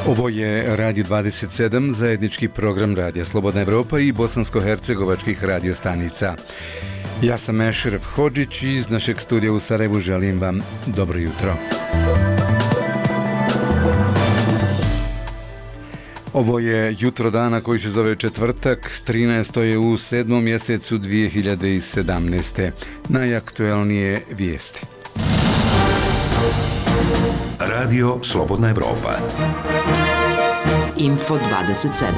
Ovo je Radio 27, zajednički program Radija Slobodna Evropa i bosansko-hercegovačkih radiostanica. Ja sam Ešref Hodžić i iz našeg studija u Sarajevu želim vam dobro jutro. Ovo je jutro dana koji se zove četvrtak, 13. je u 7. mjesecu 2017. Najaktuelnije vijesti. Radio Slobodna Evropa. Info 27.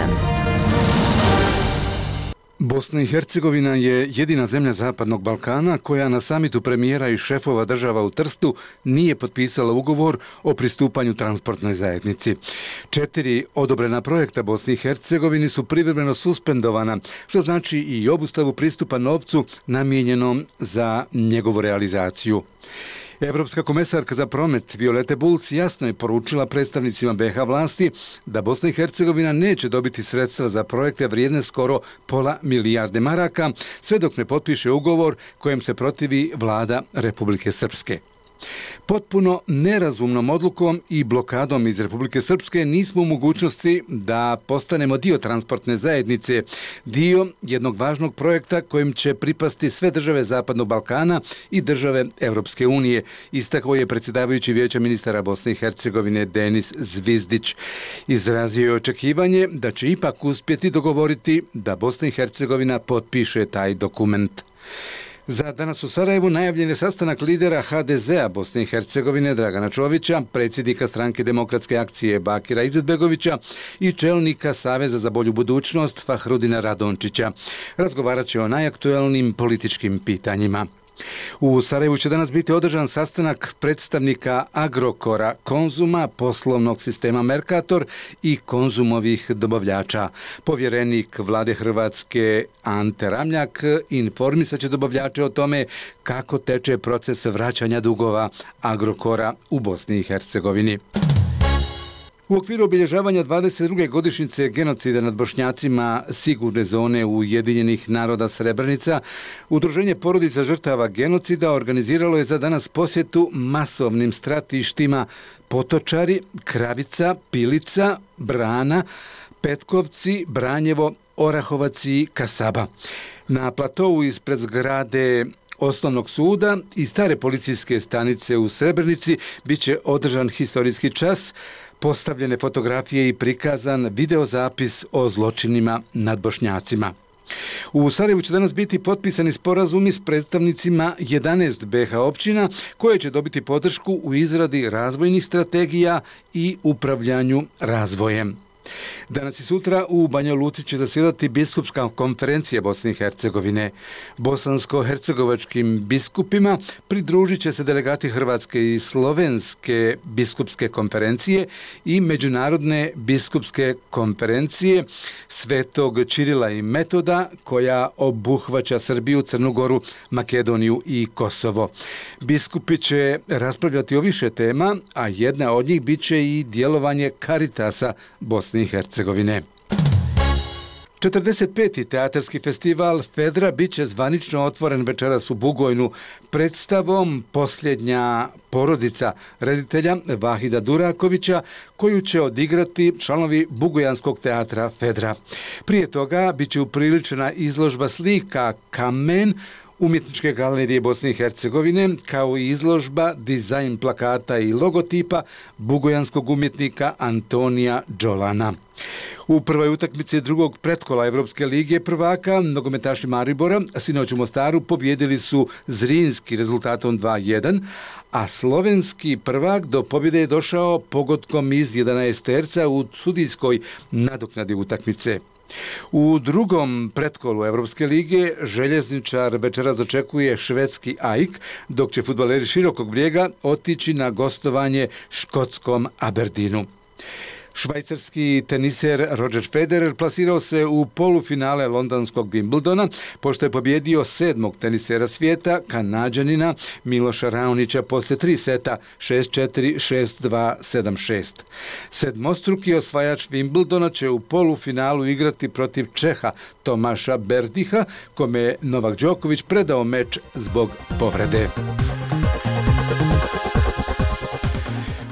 Bosna i Hercegovina je jedina zemlja Zapadnog Balkana koja na samitu premijera i šefova država u Trstu nije potpisala ugovor o pristupanju transportnoj zajednici. 4 odobrena projekta Bosni i Hercegovini su privremeno suspendovana, što znači i obustavu pristupa novcu namijenjenom za njegovu realizaciju. Evropska komesarka za promet Violete Bulc jasno je poručila predstavnicima BiH vlasti da Bosna i Hercegovina neće dobiti sredstva za projekte vrijedne skoro pola milijarde maraka, sve dok ne potpiše ugovor kojem se protivi vlada Republike Srpske. Potpuno nerazumnom odlukom i blokadom iz Republike Srpske nismo u mogućnosti da postanemo dio transportne zajednice, dio jednog važnog projekta kojim će pripasti sve države Zapadnog Balkana i države Europske unije, istakao je predsjedavajući Vijeća ministara Bosne i Hercegovine Denis Zvizdić. Izrazio je očekivanje da će ipak uspjeti dogovoriti da Bosna i Hercegovina potpiše taj dokument. Za danas u Sarajevu najavljen je sastanak lidera HDZ-a Bosne i Hercegovine Dragana Čovića, predsjednika stranke Demokratske akcije Bakira Izetbegovića i čelnika Saveza za bolju budućnost Fahrudina Radončića. Razgovarat će o najaktuelnim političkim pitanjima. U Sarajevu će danas biti održan sastanak predstavnika Agrokora, Konzuma, poslovnog sistema Mercator i Konzumovih dobavljača. Povjerenik vlade Hrvatske Ante Ramljak informisat će dobavljače o tome kako teče proces vraćanja dugova Agrokora u Bosni i Hercegovini. U okviru obilježavanja 22. godišnjice genocida nad Bošnjacima sigurne zone Ujedinjenih naroda Srebrenica, Udruženje porodica žrtava genocida organiziralo je za danas posjetu masovnim stratištima Potočari, Kravica, Pilica, Brana, Petkovci, Branjevo, Orahovac i Kasaba. Na platovu ispred zgrade Osnovnog suda i stare policijske stanice u Srebrenici biće održan historijski čas, postavljene fotografije i prikazan videozapis o zločinima nad Bošnjacima. U Sarajevu će danas biti potpisani sporazumi s predstavnicima 11 BiH općina koje će dobiti podršku u izradi razvojnih strategija i upravljanju razvojem. Danas i sutra u Banja Luci će zasjedati biskupska konferencija Bosne i Hercegovine. Bosansko-hercegovačkim biskupima pridružit će se delegati Hrvatske i Slovenske biskupske konferencije i Međunarodne biskupske konferencije Svetog Čirila i Metoda koja obuhvaća Srbiju, Crnu Goru, Makedoniju i Kosovo. Biskupi će raspravljati o više tema, a jedna od njih bit će i djelovanje Caritasa Bosne i Hercegovine. 45. teatarski festival Fedra bit će zvanično otvoren večeras u Bugojnu predstavom Posljednja porodica reditelja Vahida Durakovića, koju će odigrati članovi Bugojanskog teatra Fedra. Prije toga bit će upriličena izložba slika Kamen Umjetničke galerije Bosne i Hercegovine, kao i izložba dizajn plakata i logotipa bugojanskog umjetnika Antonija Đolana. U prvoj utakmici drugog pretkola Evropske lige prvaka nogometaši Maribora sinoć u Mostaru pobjedili su Zrinski rezultatom 2:1, a slovenski prvak do pobjede je došao pogodkom iz 11 terca u sudijskoj nadoknadi utakmice. U drugom pretkolu Evropske lige željezničar večeras očekuje švedski AIK, dok će fudbaleri Širokog Brijega otići na gostovanje škotskom Aberdeenu. Švajcarski teniser Roger Federer plasirao se u polufinale londonskog Wimbledona, pošto je pobjedio 7. tenisera svijeta, Kanađanina Miloša Raonića poslije 3 seta 6-4, 6-2, 7-6. Sedmostruki osvajač Wimbledona će u polufinalu igrati protiv Čeha Tomaša Berdiha, kome je Novak Đoković predao meč zbog povrede.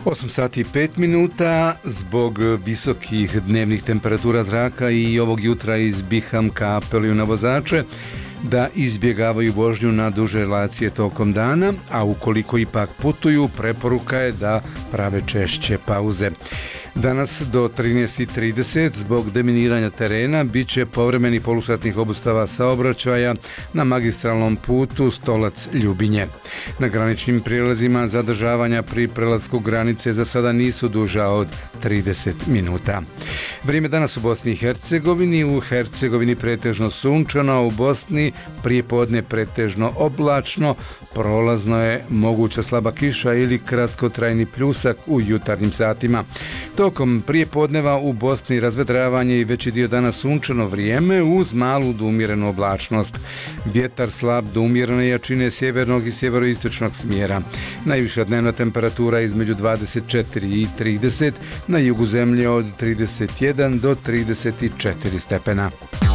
8 sati i 5 minuta. Zbog visokih dnevnih temperatura zraka i ovog jutra iz Bihamka apeluju na vozače da izbjegavaju vožnju na duže relacije tokom dana, a ukoliko ipak putuju, preporuka je da prave češće pauze. Danas do 13:30 zbog deminiranja terena bit će povremenih polusatnih obustava saobraćaja na magistralnom putu Stolac-Ljubinje. Na graničnim prijelazima zadržavanja pri prelasku granice za sada nisu duža od 30 minuta. Vrijeme danas u Bosni i Hercegovini. U Hercegovini pretežno sunčano, a u Bosni prijepodne pretežno oblačno, prolazno je moguća slaba kiša ili kratkotrajni pljusak u jutarnjim satima. Tokom prijepodneva u Bosni razvedravanje i veći dio dana sunčano vrijeme uz malu do umjerenu oblačnost. Vjetar slab do umjerene jačine sjevernog i sjeveroistočnog smjera. Najviša dnevna temperatura između 24 i 30, na jugu zemlje od 31 do 34 stepena.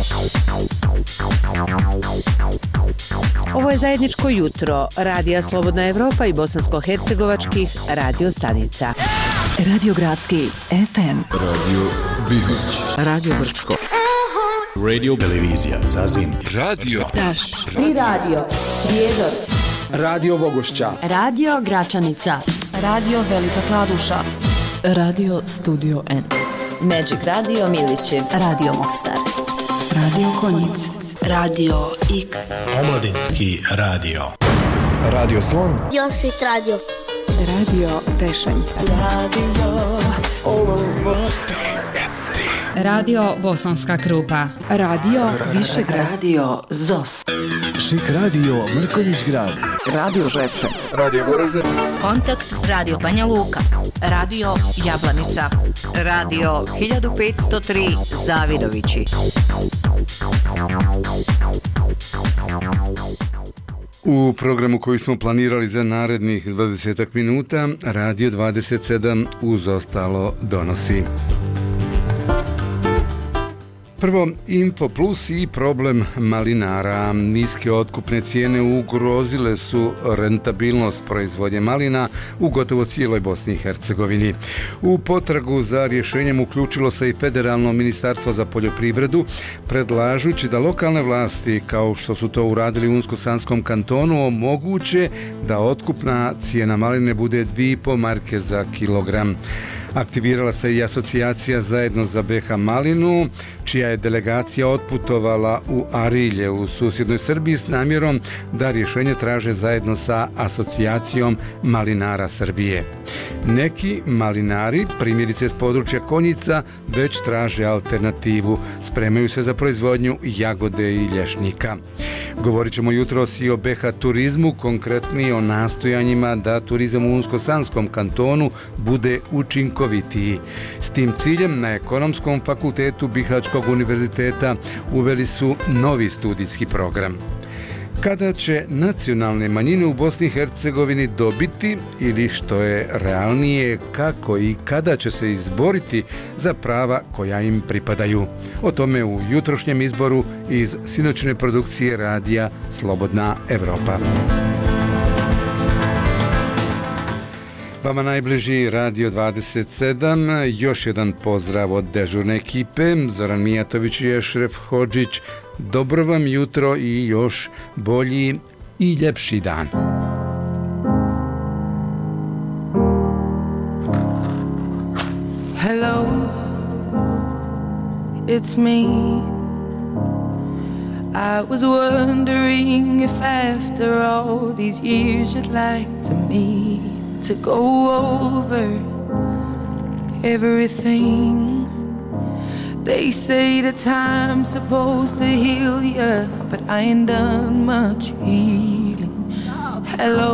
Ovo je zajedničko jutro Radija Slobodna Evropa i bosansko-hercegovačkih radio stanica. Radio Gradski FM, Radio Bihać, Radio Brčko, Radio Televizija Zazin, Radio Taš, Tri radio, Prijedor, Radio Vogošća, Radio Gračanica, Radio Velika Kladuša, Radio Studio N, Magic Radio Milići, Radio Mostar, Radio Konjic, Radio X, Omladinski radio, Radio Slon, Josit Radio, Radio Tešanj, Radio Bosanska Krupa, Radio Višegrad, Radio ZOS, Šik Radio Mrkonjić Grad, Radio Žepče, Radio Goražde, Kontakt Radio Banja Luka, Radio Jablanica, Radio 1503 Zavidovići. U programu koji smo planirali za narednih 20 minuta, Radio 27 uz ostalo donosi. Prvo, Info Plus i problem malinara. Niske otkupne cijene ugrozile su rentabilnost proizvodnje malina u gotovo cijeloj Bosni i Hercegovini. U potragu za rješenjem uključilo se i Federalno ministarstvo za poljoprivredu, predlažući da lokalne vlasti, kao što su to uradili u Unsko-Sanskom kantonu, omoguće da otkupna cijena maline bude 2,5 marke za kilogram. Aktivirala se i asocijacija Zajedno za BiH malinu, čija je delegacija otputovala u Arilje u susjednoj Srbiji s namjerom da rješenje traže zajedno sa asocijacijom malinara Srbije. Neki malinari, primjerice s područja Konjica, već traže alternativu, spremaju se za proizvodnju jagode i lješnjika. Govorit ćemo jutros i o BiH turizmu, konkretnije o nastojanjima da turizam u Unsko-Sanskom kantonu bude učinkovitiji. S tim ciljem na Ekonomskom fakultetu Bihaćkog univerziteta uveli su novi studijski program. Kada će nacionalne manjine u Bosni i Hercegovini dobiti, ili što je realnije, kako i kada će se izboriti za prava koja im pripadaju? O tome u jutrošnjem izboru iz sinoćne produkcije radija Slobodna Evropa. Vama najbliži Radio 27, još jedan pozdrav od dežurne ekipe, Zoran Mijatović i Ešref Hodžić. Dobro vam jutro i još bolji i ljepši dan. Hello, it's me. I was wondering if after all these years you'd like to meet, to go over everything. They say the time's supposed to heal ya, but I ain't done much healing. Hello,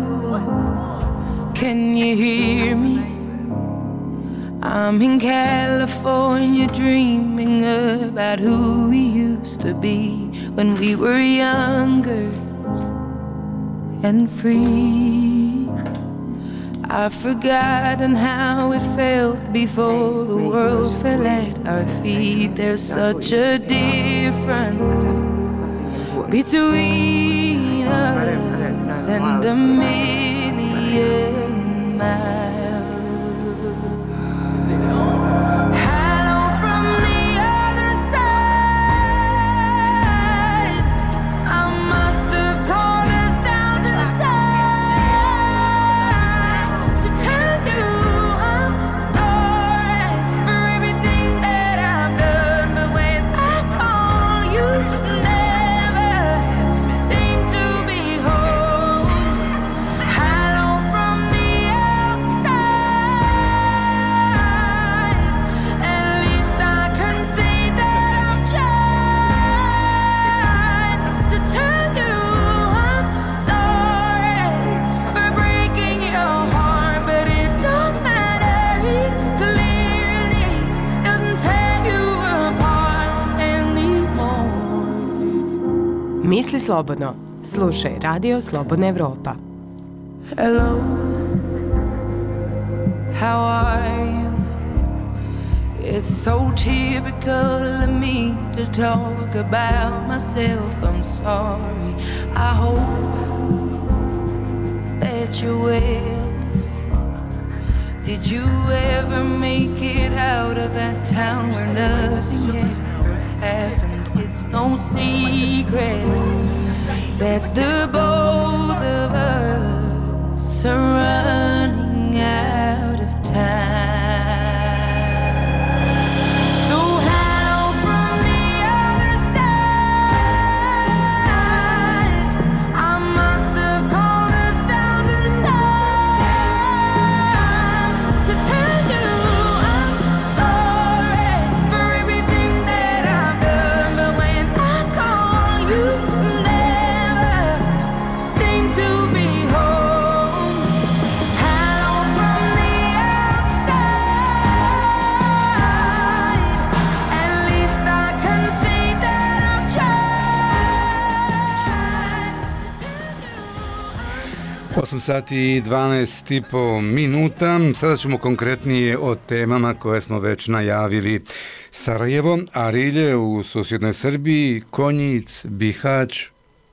can you hear me? I'm in California dreaming about who we used to be when we were younger and free. I've forgotten how it felt before the world fell at our feet. There's such a difference between us and a million miles. Misli slobodno. Slušaj Radio Slobodna Evropa. Hello, how are you? It's so typical of me to talk about myself. I'm sorry. I hope that you're well. Did you ever make it out of that town where nothing ever happened? It's no secret that the both of us are running out of time. So hello from the other side. I must have called 1,000 times to tell you I'm sorry for everything that I've done. But when I call, you never seem to be home. Hello from the outside. At least I can say that I've tried. 8 sati i 12,5 minuta. Sada ćemo konkretnije o temama koje smo već najavili. Sarajevo, Arilje u susjednoj Srbiji, Konjic, Bihać.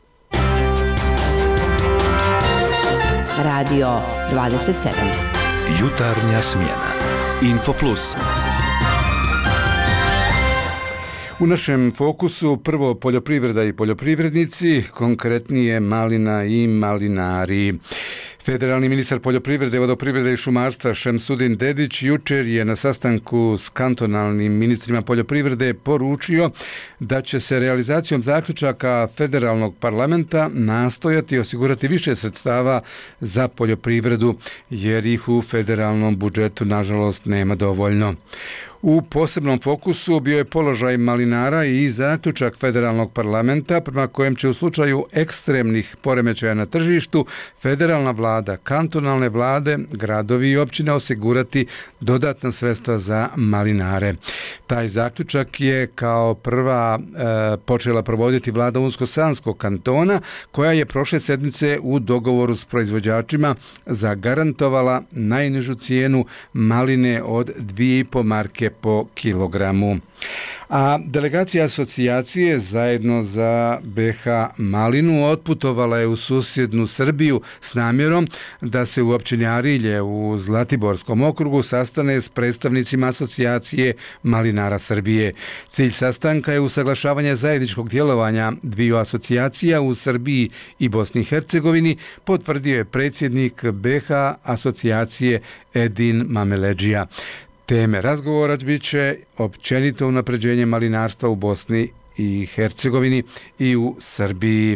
Radio 27. Jutarnja smjena. Infoplus. U našem fokusu prvo poljoprivreda i poljoprivrednici, konkretnije malina i malinari. Federalni ministar poljoprivrede, vodoprivrede i šumarstva Šemsudin Dedić jučer je na sastanku s kantonalnim ministrima poljoprivrede poručio da će se realizacijom zaključaka federalnog parlamenta nastojati osigurati više sredstava za poljoprivredu jer ih u federalnom budžetu nažalost nema dovoljno. U posebnom fokusu bio je položaj malinara i zaključak federalnog parlamenta prema kojem će u slučaju ekstremnih poremećaja na tržištu federalna vlada, kantonalne vlade, gradovi i općine osigurati dodatna sredstva za malinare. Taj zaključak je kao prva počela provoditi vlada Unsko-Sanskog kantona koja je prošle sedmice u dogovoru s proizvođačima zagarantovala najnižu cijenu maline od 2,5 marke po kilogramu. A delegacija asocijacije zajedno za BH malinu otputovala je u susjednu Srbiju s namjerom da se u općini Arilje u Zlatiborskom okrugu sastane s predstavnicima asocijacije malinara Srbije. Cilj sastanka je usaglašavanje zajedničkog djelovanja dviju asocijacija u Srbiji i Bosni i Hercegovini, potvrdio je predsjednik BH asocijacije Edin Mameledžija. Teme razgovora bit će općenito unapređenje malinarstva u Bosni i Hercegovini i u Srbiji.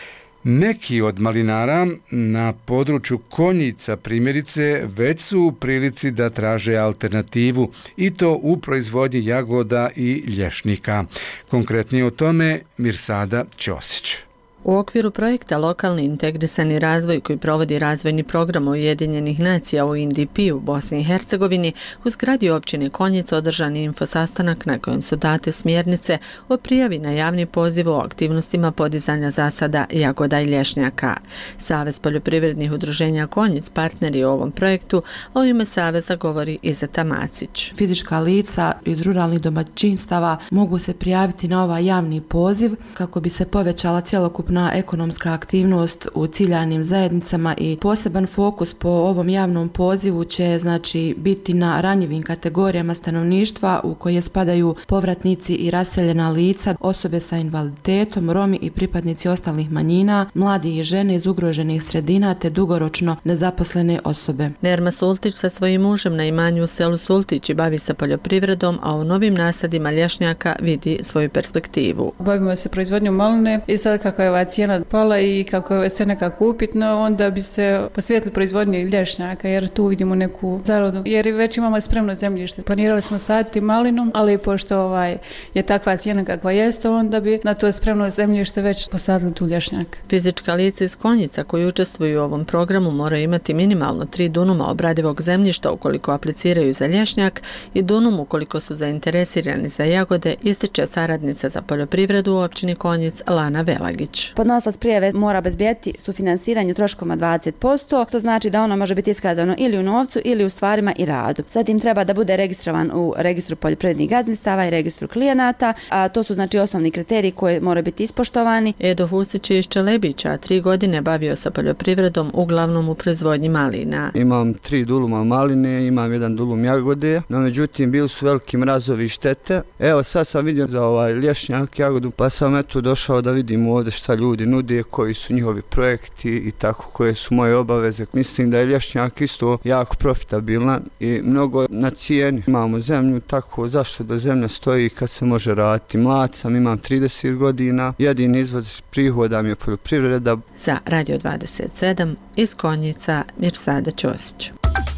Neki od malinara na području Konjica primjerice već su u prilici da traže alternativu i to u proizvodnji jagoda i lješnika. Konkretnije o tome Mirsada Ćosić. U okviru projekta Lokalni integrisani razvoj koji provodi razvojni program Ujedinjenih nacija u UNDP u Bosni i Hercegovini, u zgradi općine Konjica održan je infosastanak na kojem su date smjernice o prijavi na javni poziv o aktivnostima podizanja zasada jagoda i lješnjaka. Savez poljoprivrednih udruženja Konjic partneri u ovom projektu, a u ime Saveza govori Izeta Macić. Fizička lica iz ruralnih domaćinstava mogu se prijaviti na ovaj javni poziv kako bi se povećala cjelokupna ekonomska aktivnost u ciljanim zajednicama i poseban fokus po ovom javnom pozivu će biti na ranjivim kategorijama stanovništva u koje spadaju povratnici i raseljena lica, osobe sa invaliditetom, Romi i pripadnici ostalih manjina, mladi i žene iz ugroženih sredina te dugoročno nezaposlene osobe. Nerma Sultić sa svojim mužem na imanju u selu Sultić bavi se poljoprivredom, a u novim nasadima lješnjaka vidi svoju perspektivu. Bavimo se proizvodnjom maline i sad kako je ova cijena pala i kako je sve nekako upitno, onda bi se posvetili proizvodnje lješnjaka, jer tu vidimo neku zaradu. Jer već imamo spremno zemljište. Planirali smo saditi malinu, ali pošto je takva cijena kakva jeste, onda bi na to spremno zemljište već posadili tu lješnjak. Fizička lica iz Konjica koji učestvuju u ovom programu moraju imati minimalno 3 dunuma obradivog zemljišta ukoliko apliciraju za lješnjak i dunum ukoliko su zainteresirani za jagode, ističe saradnica za poljoprivredu u općini Konjic Lana Velagić. Podnosilac prijave mora obezbijeti sufinansiranje troškova 20%, to znači da ono može biti iskazano ili u novcu ili u stvarima i radu. Zatim treba da bude registrovan u registru poljoprivrednih gazdinstava i registru klijenata, a to su znači osnovni kriteriji koji moraju biti ispoštovani. Edo Husić je iz Čelebića, 3 godine bavio sa poljoprivredom, uglavnom u proizvodnji malina. Imam 3 duluma maline, imam 1 dulum jagode, no međutim bili su veliki mrazovi i štete. Evo sad sam vidio za lješnjak jagodu, pa sam došao da vidim ovdje šta ljudi nude, koji su njihovi projekti i tako, koje su moje obaveze. Mislim da je lješnjak isto jako profitabilan i mnogo na cijeni. Imamo zemlju, tako zašto da zemlja stoji kad se može raditi. Mlad sam, imam 30 godina, jedini izvod prihoda mi je poljoprivreda. Za Radio 27 iz Konjica Mirsada Ćosić.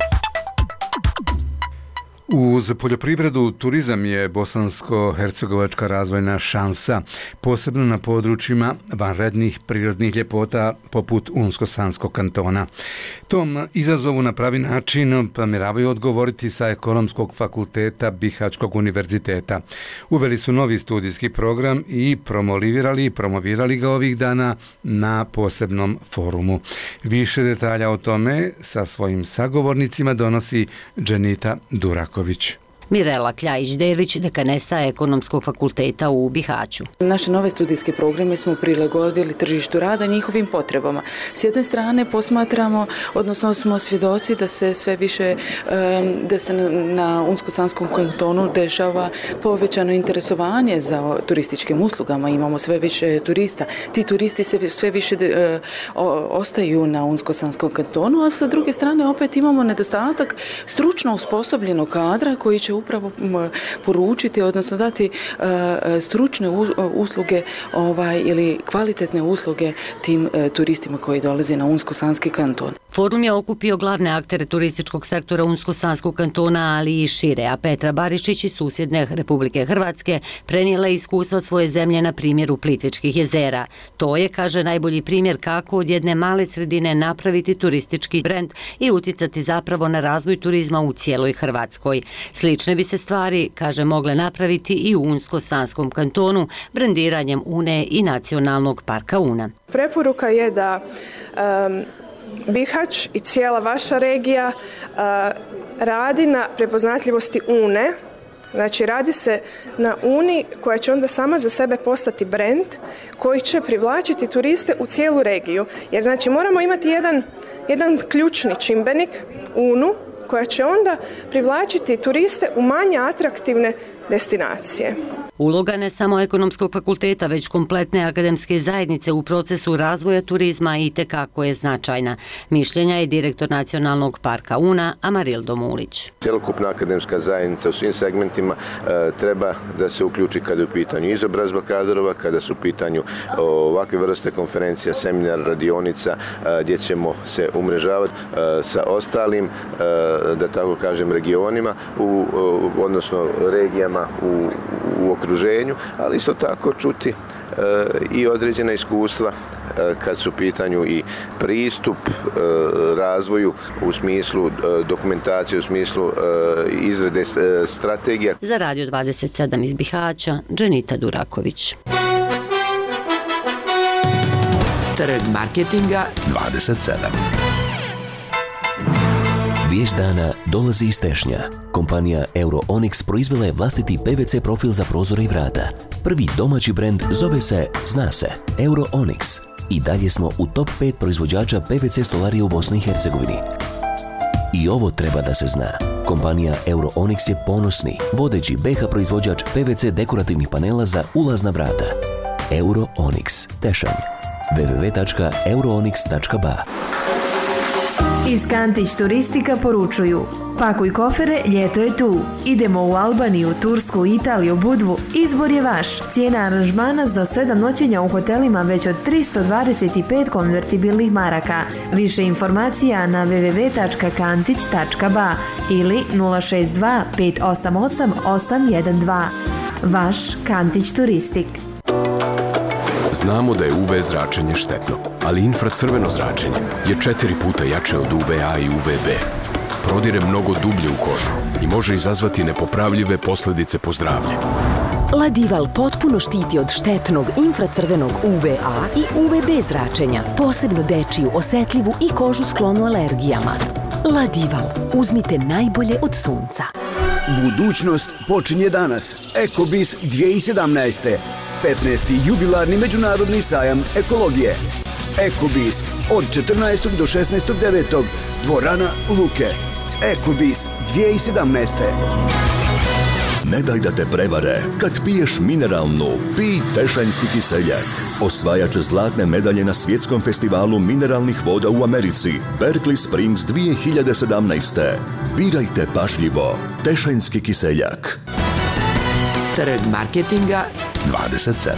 Uz poljoprivredu, turizam je bosansko-hercegovačka razvojna šansa, posebno na područjima vanrednih prirodnih ljepota poput Unsko-Sanskog kantona. Tom izazovu na pravi način planiraju odgovoriti sa Ekonomskog fakulteta Bihaćkog univerziteta. Uveli su novi studijski program i promovirali ga ovih dana na posebnom forumu. Više detalja o tome sa svojim sagovornicima donosi Dženita Duraković. Mirela Kljajić-Delić, dekanesa Ekonomskog fakulteta u Bihaću. Naše nove studijske programe smo prilagodili tržištu rada njihovim potrebama. S jedne strane posmatramo, odnosno smo svjedoci da se sve više, da se na Unsko-Sanskom kantonu dešava povećano interesovanje za turističkim uslugama. Imamo sve više turista. Ti turisti se sve više ostaju na Unsko-Sanskom kantonu, a sa druge strane opet imamo nedostatak stručno osposobljenog kadra koji će upravo poručiti, odnosno dati stručne usluge ili kvalitetne usluge tim turistima koji dolaze na Unsko-Sanski kanton. Forum je okupio glavne aktere turističkog sektora Unsko-Sanskog kantona, ali i šire, a Petra Barišić iz susjedne Republike Hrvatske prenijela iskustva svoje zemlje na primjeru Plitvičkih jezera. To je, kaže, najbolji primjer kako od jedne male sredine napraviti turistički brend i uticati zapravo na razvoj turizma u cijeloj Hrvatskoj. Slične bi se stvari, kaže, mogle napraviti i u Unsko-Sanskom kantonu brendiranjem Une i Nacionalnog parka Una. Preporuka je da Bihać i cijela vaša regija radi na prepoznatljivosti Une. Znači radi se na Uni koja će onda sama za sebe postati brend koji će privlačiti turiste u cijelu regiju. Jer znači moramo imati jedan ključni čimbenik, Unu, koja će onda privlačiti turiste u manje atraktivne destinacije. Uloga ne samo Ekonomskog fakulteta, već kompletne akademske zajednice u procesu razvoja turizma itekako je značajna. Mišljenja je direktor Nacionalnog parka Una, Amarildo Mulić. Cjelokupna akademska zajednica u svim segmentima treba da se uključi kada je u pitanju izobrazba kadrova, kada su u pitanju ovakve vrste konferencija, seminara, radionica, gdje ćemo se umrežavati sa ostalim, da tako kažem, regionima, odnosno regijama u okruženju, ali isto tako čuti i određena iskustva kad su u pitanju i pristup razvoju u smislu dokumentacije, u smislu izrade strategija. Za Radio 27 iz Bihaća, Dženita Duraković. Trg marketinga 27. Vijest dana dolazi iz Tešnja. Kompanija Euro-Onyx proizvela je vlastiti PVC profil za prozore i vrata. Prvi domaći brend zove se, zna se, Euro-Onyx. I dalje smo u top 5 proizvođača PVC stolarije u Bosni i Hercegovini. I ovo treba da se zna. Kompanija Euro-Onyx je ponosni, vodeći BiH proizvođač PVC dekorativnih panela za ulazna vrata. Euro-Onyx, Tešanj. www.euroonyx.ba. Iz Kantić Turistika poručuju: pakuj kofere, ljeto je tu. Idemo u Albaniju, Tursku, Italiju, Budvu. Izbor je vaš. Cijena aranžmana za 7 noćenja u hotelima već od 325 konvertibilnih maraka. Više informacija na www.kantic.ba ili 062 588 812. Vaš Kantić Turistik. Znamo da je UV zračenje štetno, ali infracrveno zračenje je 4 puta jače od UVA i UVB. Prodire mnogo dublje u kožu i može izazvati nepopravljive posljedice po zdravlje. Ladival potpuno štiti od štetnog infracrvenog UVA i UVB zračenja, posebno dečiju, osetljivu i kožu sklonu alergijama. Ladival, uzmite najbolje od sunca. Budućnost počinje danas. Ekobis 2017. 15. jubilarni međunarodni sajam ekologije. Ekobis od 14. do 16.9. Dvorana Luke. Ekobis 2017. Ne daj da te prevare. Kad piješ mineralnu, pij Tešanjski kiseljak. Osvajač zlatne medalje na svjetskom festivalu mineralnih voda u Americi, Berkeley Springs 2017. Birajte pažljivo. Tešanjski kiseljak. Trg marketinga 27.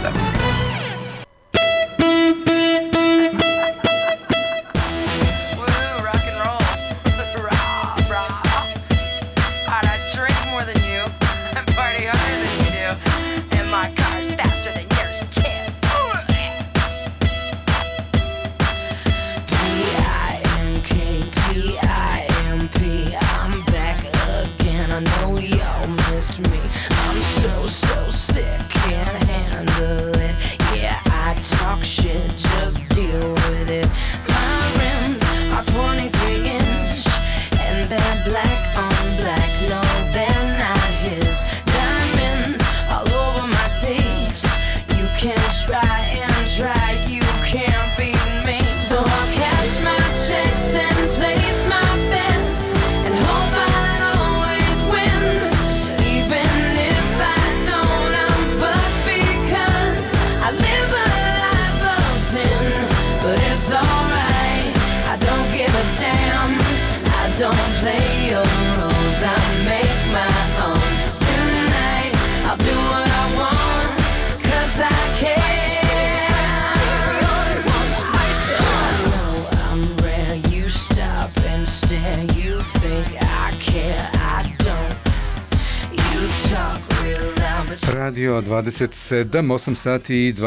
Radio 27, 8 sati i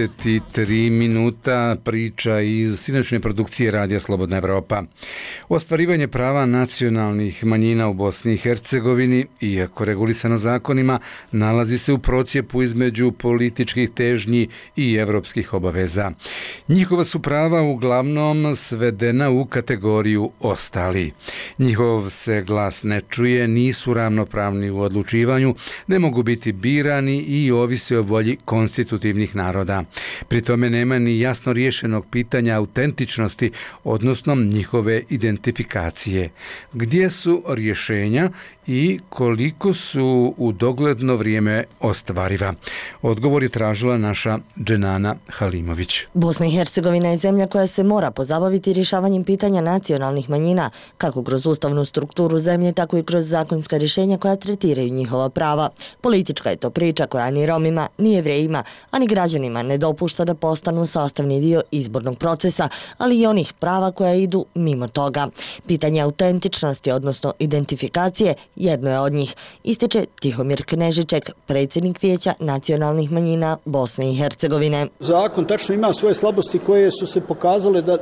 23 minuta, priča iz sinoćne produkcije Radija Slobodna Evropa. Ostvarivanje prava nacionalnih manjina u Bosni i Hercegovini, iako regulisano zakonima, nalazi se u procjepu između političkih težnji i evropskih obaveza. Njihova su prava uglavnom svedena u kategoriju ostali. Njihov se glas ne čuje, nisu ravnopravni u odlučivanju, ne mogu biti birani i ovisi o volji konstitutivnih naroda. Pri tome nema ni jasno riješenog pitanja autentičnosti, odnosno njihove identifikacije. Gdje su rješenja i koliko su u dogledno vrijeme ostvariva? Odgovor je tražila naša Dženana Halimović. Bosna i Hercegovina je zemlja koja se mora pozabaviti rješavanjem pitanja nacionalnih manjina, kako kroz ustavnu strukturu zemlje, tako i kroz zakonska rješenja koja tretiraju njihova prava. Politička je to priča koja ni Romima, ni Jevrejima, a ni građanima ne dopušta da postanu sastavni dio izbornog procesa, ali i onih prava koja idu mimo toga. Pitanje autentičnosti, odnosno identifikacije, jedno je od njih, ističe Tihomir Knežiček, predsjednik Vijeća nacionalnih manjina Bosne i Hercegovine. Zakon tačno ima svoje slabosti koje su se pokazale da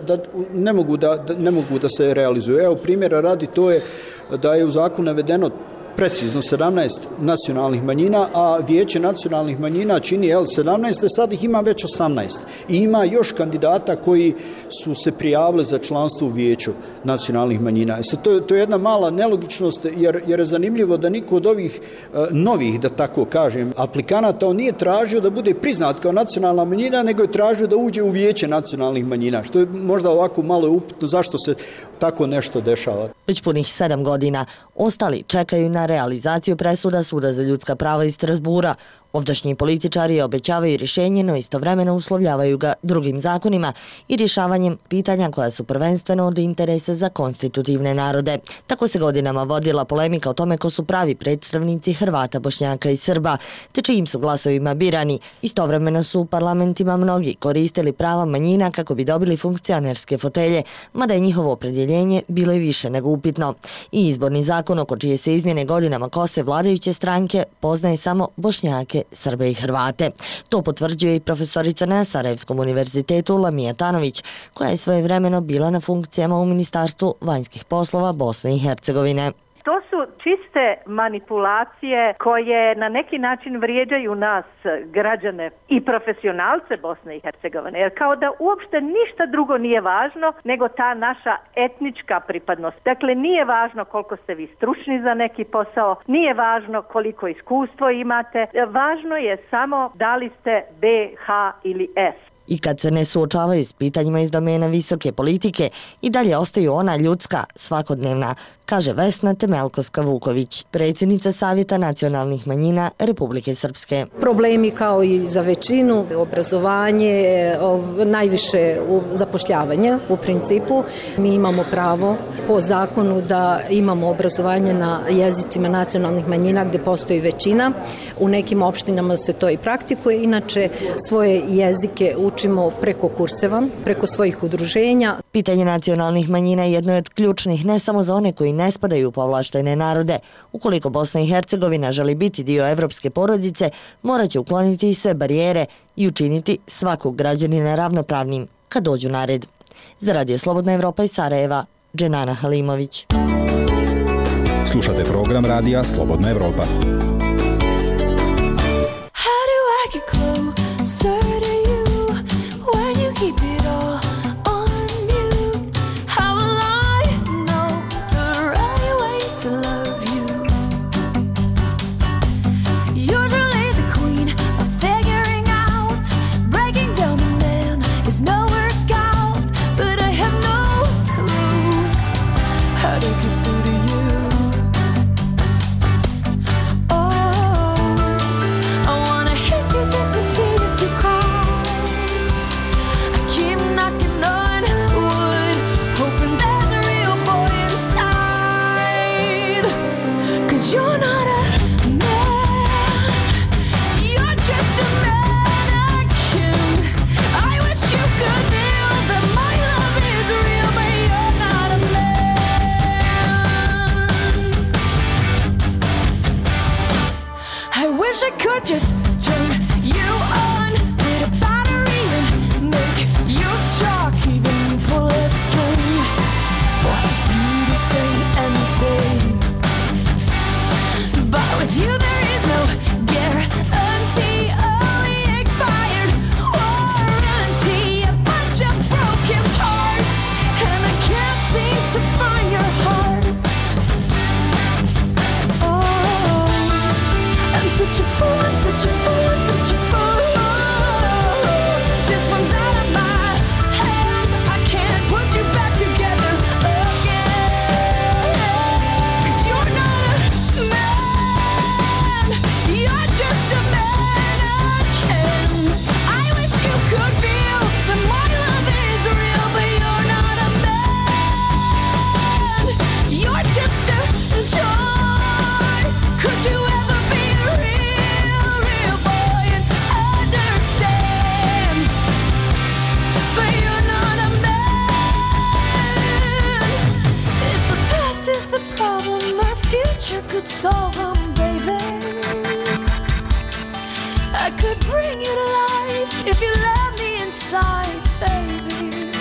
ne mogu da se realizuju. Evo primjera radi, to je da je u zakonu navedeno precizno 17 nacionalnih manjina, a Vijeće nacionalnih manjina čini 17, sad ih ima već 18. I ima još kandidata koji su se prijavili za članstvo u Vijeću nacionalnih manjina. To je jedna mala nelogičnost, jer je zanimljivo da niko od ovih novih, da tako kažem, aplikanata, on nije tražio da bude priznat kao nacionalna manjina, nego je tražio da uđe u Vijeće nacionalnih manjina, što je možda ovako malo upitno zašto se tako nešto dešava. Već punih 7 godina ostali čekaju na realizaciju presuda Suda za ljudska prava iz Strasbura. Ovdašnji političari obećavaju rješenje, no istovremeno uslovljavaju ga drugim zakonima i rješavanjem pitanja koja su prvenstveno od interesa za konstitutivne narode. Tako se godinama vodila polemika o tome ko su pravi predstavnici Hrvata, Bošnjaka i Srba, te čijim su glasovima birani. Istovremeno su u parlamentima mnogi koristili prava manjina kako bi dobili funkcionerske fotelje, mada je njihovo opredjeljenje bilo i više nego upitno. I izborni zakon oko čije se izmjene godinama kose vladajuće stranke poznaje samo Bošnjake, Srbe i Hrvate. To potvrđuje i profesorica na Sarajevskom univerzitetu Lamija Tanović, koja je svojevremeno bila na funkcijama u Ministarstvu vanjskih poslova Bosne i Hercegovine. To su čiste manipulacije koje na neki način vrijeđaju nas, građane i profesionalce Bosne i Hercegovine, jer kao da uopšte ništa drugo nije važno nego ta naša etnička pripadnost. Dakle, nije važno koliko ste vi stručni za neki posao, nije važno koliko iskustvo imate, važno je samo da li ste B, H ili S. I kad se ne suočavaju s pitanjima iz domena visoke politike, i dalje ostaju ona ljudska, svakodnevna, kaže Vesna Temelkovska-Vuković, predsjednica Savjeta nacionalnih manjina Republike Srpske. Problemi kao i za većinu, obrazovanje, najviše zapošljavanje u principu. Mi imamo pravo po zakonu da imamo obrazovanje na jezicima nacionalnih manjina gdje postoji većina. U nekim opštinama se to i praktikuje, inače svoje jezike učimo preko kurseva, preko svojih udruženja. Pitanje nacionalnih manjina je jedno od ključnih ne samo za one koji ne spadaju u povlaštene narode. Ukoliko Bosna i Hercegovina želi biti dio evropske porodice, morat će ukloniti i sve barijere i učiniti svakog građanina ravnopravnim kad dođu na red. Za Radio Slobodna Evropa iz Sarajeva, Dženana Halimović. Slušate program Radija Slobodna Evropa. I could just turn you on, put a battery in, make you talk, even pull a string for you to say anything. But with you there is no guarantee, only expired warranty, a bunch of broken parts, and I can't seem to find your heart. Such a fool, I'm such a fool, I'm such a fool. This one's out of my hands, I can't put you back together again. 'Cause you're not a man, you're just a mannequin. I wish you could feel that my love is real, but you're not a man. You're just a toy. Could you ever be real boy and understand? But you're not a man. If the past is the problem, our future could solve them, baby. I could bring you to life if you let me inside, baby.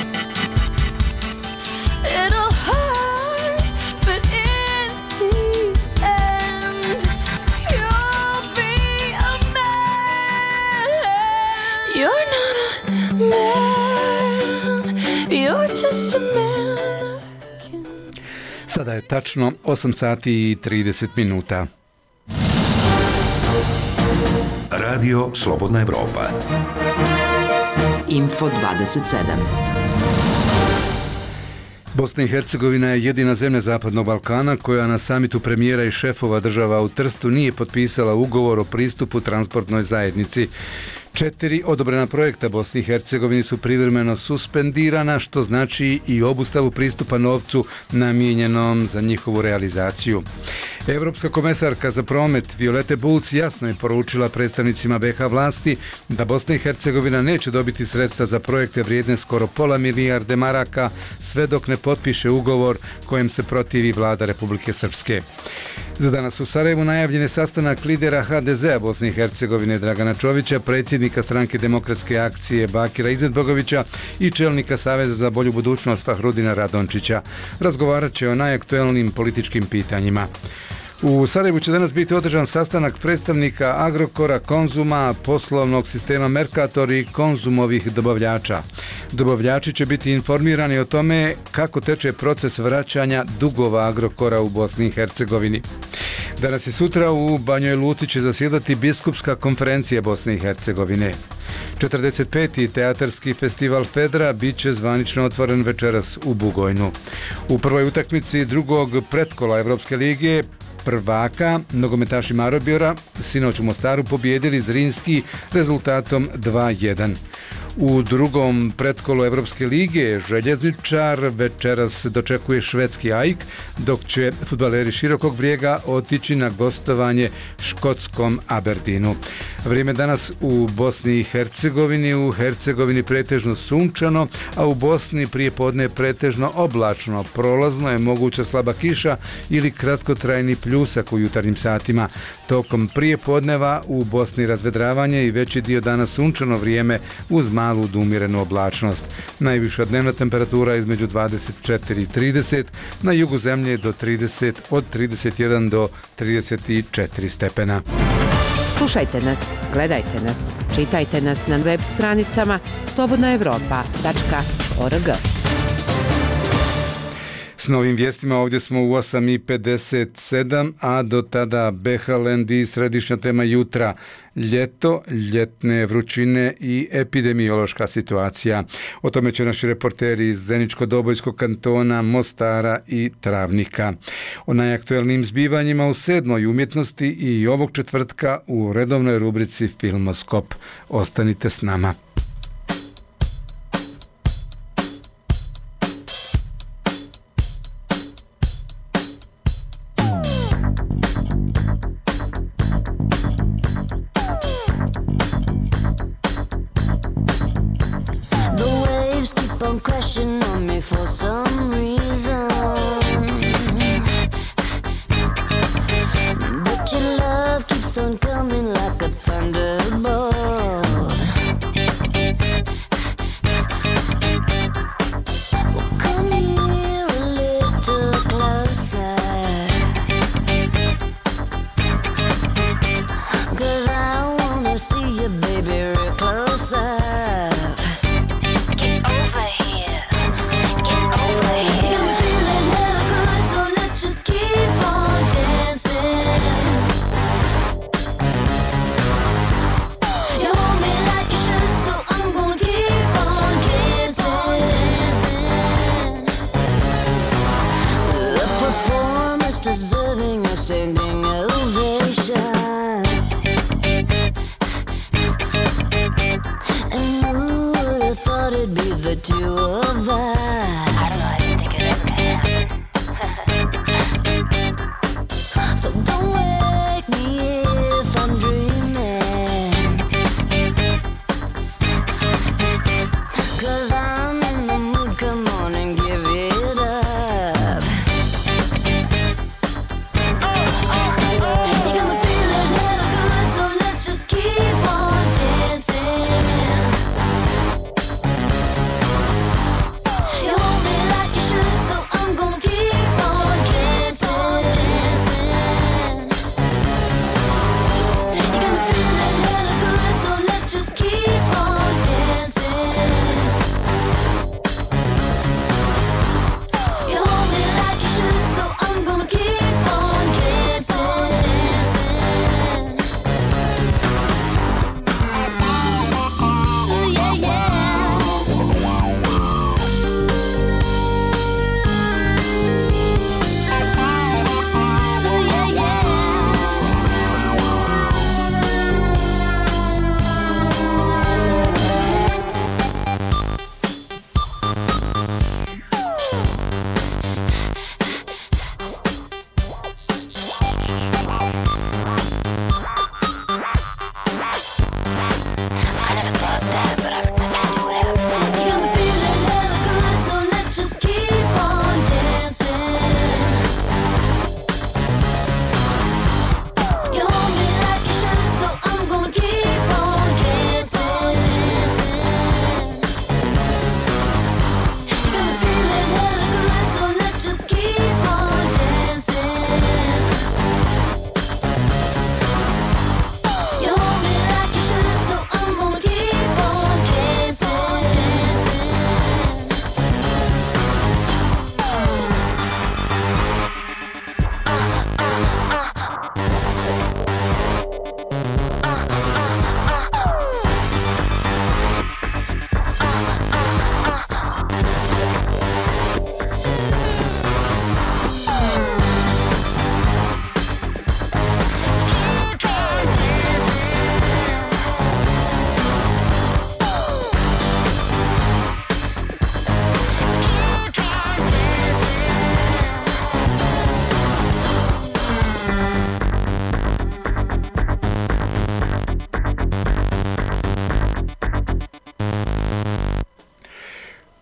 It'll hurt, but in the end, you'll be a man. You're not a man, you're just a man. Sada je tačno 8 sati i 30 minuta. Radio Slobodna Evropa. Info 27. Bosna i Hercegovina je jedina zemlja Zapadnog Balkana koja na samitu premijera i šefova država u Trstu nije potpisala ugovor o pristupu transportnoj zajednici. 4 odobrena projekta Bosni i Hercegovini su privremeno suspendirana, što znači i obustavu pristupa novcu namijenjenom za njihovu realizaciju. Evropska komesarka za promet Violete Bulc jasno je poručila predstavnicima BiH vlasti da Bosna i Hercegovina neće dobiti sredstva za projekte vrijedne skoro £0,5 milijarde maraka sve dok ne potpiše ugovor kojem se protivi vlada Republike Srpske. Za danas u Sarajevu najavljen je sastanak lidera HDZ-a Bosne i Hercegovine Dragana Čovića, predsjednika stranke Demokratske akcije Bakira Izetbegovića i čelnika Saveza za bolju budućnost Fahrudina Radončića. Razgovarat će o najaktuelnijim političkim pitanjima. U Sarajevu će danas biti održan sastanak predstavnika Agrokora, Konzuma, poslovnog sistema Mercator i Konzumovih dobavljača. Dobavljači će biti informirani o tome kako teče proces vraćanja dugova Agrokora u Bosni i Hercegovini. Danas i sutra u Banjoj Luci će zasjedati Biskupska konferencija Bosne i Hercegovine. 45. teatarski festival Fedra bit će zvanično otvoren večeras u Bugojnu. U prvoj utakmici drugog pretkola Evropske lige prvaka, nogometaši Marobjora sinoć u Mostaru pobijedili Zrinski rezultatom 2:1. U drugom pretkolu Evropske lige Željezničar večeras dočekuje švedski AIK, dok će fudbaleri Širokog Brijega otići na gostovanje škotskom Aberdeenu. Vrijeme danas u Bosni i Hercegovini, u Hercegovini pretežno sunčano, a u Bosni prije podne pretežno oblačno. Prolazno je moguća slaba kiša ili kratkotrajni pljusak u jutarnjim satima. Tokom prije podneva u Bosni razvedravanje i veći dio dana sunčano vrijeme uz malu do umjerenu oblačnost. Najviša dnevna temperatura između 24 i 30, na jugu zemlje od 31 do 34 stepena. Slušajte nas, gledajte nas, čitajte nas na web stranicama slobodnaevropa.org. S novim vijestima ovdje smo u 8:57, a do tada Behaland i središnja tema jutra. Ljeto, ljetne vrućine i epidemiološka situacija. O tome će naši reporteri iz Zeničko-Dobojskog kantona, Mostara i Travnika. O najaktuelnijim zbivanjima u 7. umjetnosti i ovog četvrtka u redovnoj rubrici Filmoskop. Ostanite s nama. Crashing on me for some reason, but your love keeps on coming like a thunderbolt. Well, come here a little closer, 'cause I wanna see you, baby, real close up. Standing ovation, and who would have thought it'd be the two of us? How do I think it ever happened? So don't wake me if I'm dreaming, 'cause I'm in the mood, come on and give it up.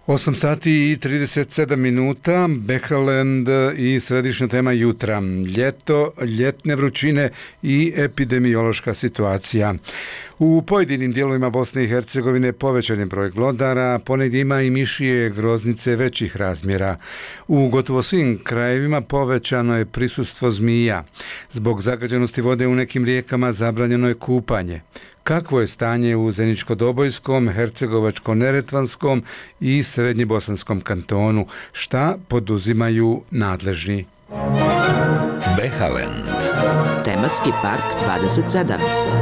8 sati i 37 minuta, Behaland i središnja tema jutra. Ljeto, ljetne vrućine i epidemiološka situacija. U pojedinim dijelovima Bosne i Hercegovine povećan je broj glodara, ponegdje ima i mišije groznice većih razmjera. U gotovo svim krajevima povećano je prisustvo zmija. Zbog zagađenosti vode u nekim rijekama zabranjeno je kupanje. Kakvo je stanje u Zeničko-Dobojskom, Hercegovačko-Neretvanskom i Srednjebosanskom kantonu? Šta poduzimaju nadležni? Behaland. Tematski park 27.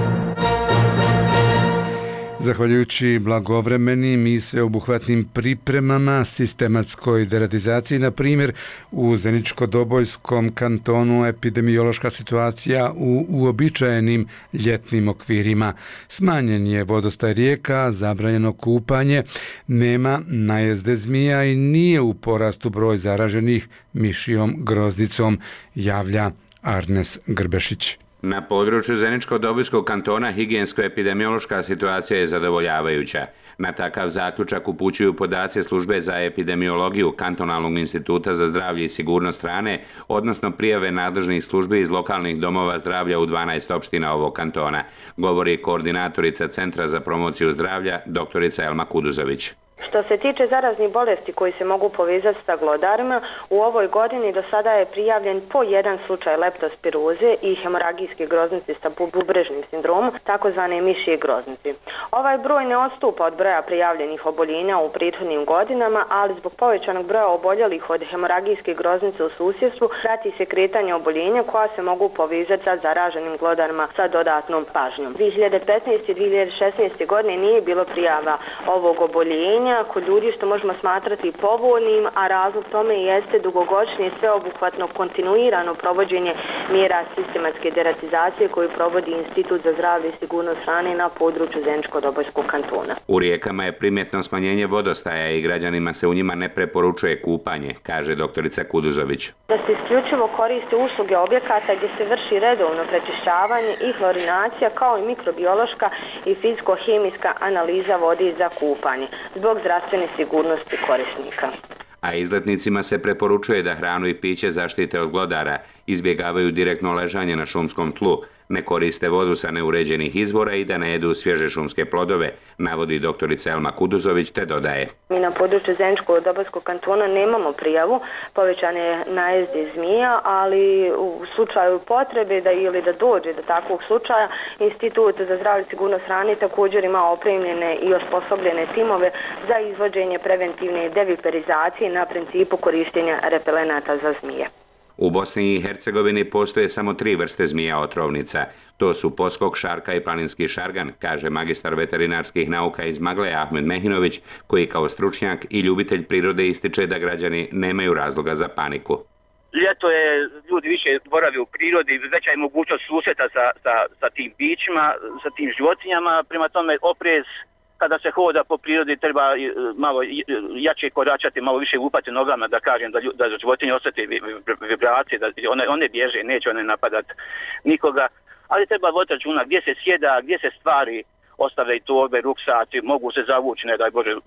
Zahvaljujući blagovremenim i sveobuhvatnim pripremama sistematskoj deratizaciji, na primjer u Zeničko-Dobojskom kantonu epidemiološka situacija u uobičajenim ljetnim okvirima. Smanjen je vodostaj rijeka, zabranjeno kupanje, nema najezde zmija i nije u porastu broj zaraženih mišijom groznicom, javlja Arnes Grbešić. Na području Zeničko-Dobojskog kantona higijensko-epidemiološka situacija je zadovoljavajuća. Na takav zaključak upućuju podaci službe za epidemiologiju Kantonalnog instituta za zdravlje i sigurnost hrane, odnosno prijave nadležnih službi iz lokalnih domova zdravlja u 12 opština ovog kantona, govori koordinatorica Centra za promociju zdravlja, doktorica Elma Kuduzović. Što se tiče zaraznih bolesti koji se mogu povezati sa glodarima, u ovoj godini do sada je prijavljen po jedan slučaj leptospiroze i hemoragijske groznice sa bubrežnim sindromom, takozvane mišije groznice. Ovaj broj ne odstupa od broja prijavljenih oboljenja u prethodnim godinama, ali zbog povećanog broja oboljelih od hemoragijske groznice u susjedstvu prati se kretanje oboljenja koja se mogu povezati sa zaraženim glodarima sa dodatnom pažnjom. 2015. i 2016. godine nije bilo prijava ovog oboljenja kod ljudi, što možemo smatrati povoljnim, a razlog tome jeste dugogodišnje sveobuhvatno kontinuirano provođenje mjera sistematske deratizacije koju provodi Institut za zdravlje i sigurnost hrane na području Zeničko-Dobojskog kantona. U rijekama je primjetno smanjenje vodostaja i građanima se u njima ne preporučuje kupanje, kaže doktorica Kuduzović. Da se isključivo koriste usluge objekata gdje se vrši redovno prečišćavanje i klorinacija kao i mikrobiološka i fiziko-hemijska analiza vode za kupanje, zbog zdravstvene sigurnosti korisnika. A izletnicima se preporučuje da hranu i piće zaštite od glodara, izbjegavaju direktno ležanje na šumskom tlu, ne koriste vodu sa neuređenih izvora i da ne jedu svježe šumske plodove, navodi doktorica Elma Kuduzović te dodaje. Mi na području Zeničko-Dobojskog kantona nemamo prijavu povećane najezde zmija, ali u slučaju potrebe da dođe do takvog slučaja, Institut za zdravlje i sigurnost hrane također ima opremljene i osposobljene timove za izvođenje preventivne deviperizacije na principu korištenja repelenata za zmije. U Bosni i Hercegovini postoje samo 3 vrste zmija otrovnica. To su poskok, šarka i planinski šargan, kaže magistar veterinarskih nauka iz Magle Ahmed Mehinović, koji kao stručnjak i ljubitelj prirode ističe da građani nemaju razloga za paniku. Ljeto je, ljudi više borave u prirodi, veća je mogućnost susreta sa tim bićima, sa tim životinjama, prema tome oprez. Kada se hoda po prirodi treba malo jače koračati, malo više lupati nogama, da kažem, da životinje osjete vibracije, da one bježe, neće one napadati nikoga, ali treba voditi računa gdje se sjeda, gdje se stvari ostavljaju torbe, ruksaci, mogu se zavući, ne daj Bože,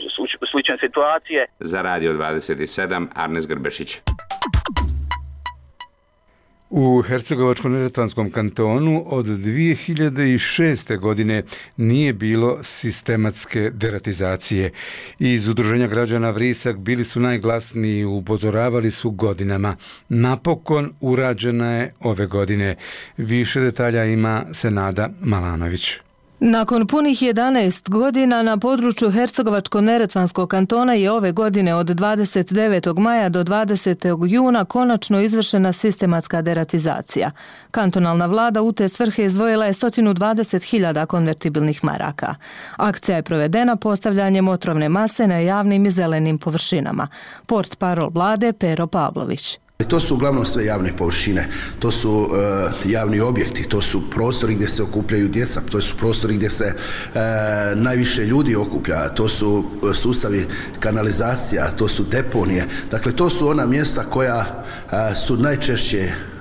slične situacije. Za Radio 27, Arnes Grbešić. U Hercegovačko-Neretvanskom kantonu od 2006. godine nije bilo sistematske deratizacije. Iz Udruženja građana Vrisak bili su najglasniji, upozoravali su godinama. Napokon urađena je ove godine. Više detalja ima Senada Malanović. Nakon punih 11 godina na području Hercegovačko-Neretvanskog kantona je ove godine od 29. maja do 20. juna konačno izvršena sistematska deratizacija. Kantonalna vlada u te svrhe izdvojila je 120.000 konvertibilnih maraka. Akcija je provedena postavljanjem otrovne mase na javnim i zelenim površinama. Portparol vlade Pero Pavlović. To su uglavnom sve javne površine, to su javni objekti, to su prostori gdje se okupljaju djeca, to su prostori gdje se najviše ljudi okuplja, to su sustavi kanalizacija, to su deponije. Dakle, to su ona mjesta koja su najčešće